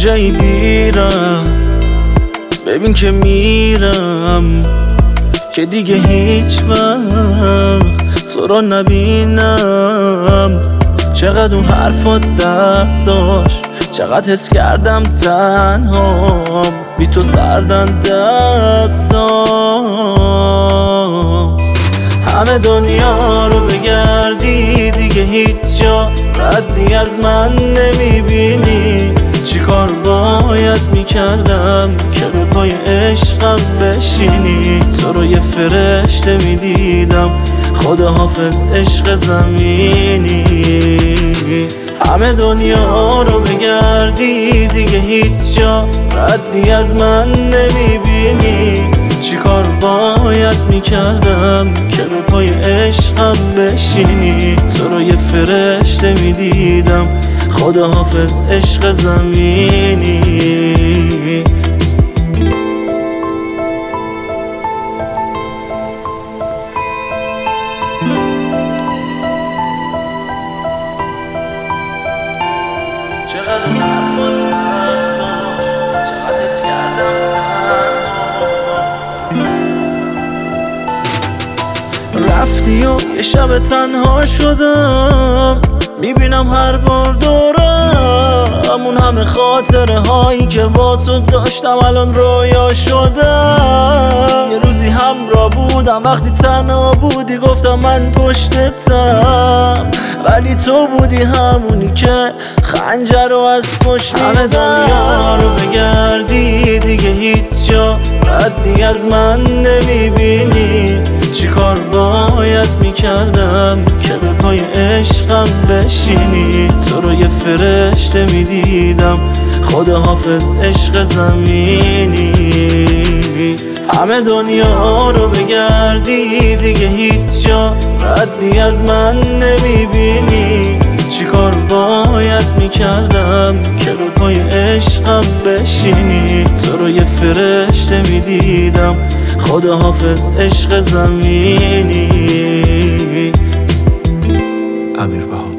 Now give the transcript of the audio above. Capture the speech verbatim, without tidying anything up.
کجایی بیرم، ببین که میرم که دیگه هیچ وقت تو رو نبینم. چقدر اون حرفات درد داشت، چقدر حس کردم تنهام، بی تو سردن دستام. همه دنیا رو بگردی دیگه هیچ جا ردی از من نمیبینی. چی کار باید میکردم که به پای عشقم بشینی؟ تو رو یه فرشته میدیدم، خدا حافظ عشق زمینی. همه دنیا رو بگردی دیگه هیچ جا ردی از من نمیبینی. چی کار باید میکردم که به پای عشقم بشینی؟ تو رو یه فرشته میدیدم، خدا حافظ عشق زمینی. چقدر حرفات درد داشت، چقدر حس کردم تنها. رفتی و یه شب تنها شدم، میبینم هر بار دورم اون همه خاطره هایی که با تو داشتم الان رویا شدم. یه روزی همراه بودم وقتی تنها بودی، گفتم من پشتتم، ولی تو بودی همونی که خنجر رو از پشت میزد. همه دنیا رو بگردی دیگه هیچ جا ردی از من نمیبینی. چی کار باید میکردم که به پای عشقم بشینی؟ تو رو یه فرشته میدیدم، خدا حافظ عشق زمینی. همه دنیا رو بگردی دیگه هیچ جا ردی از من نمیبینی. چی کار باید میکردم که به پای عشقم بشینی؟ تو رو یه فرشته میدیدم، خدا حافظ عشق زمینی. امیر بهادر.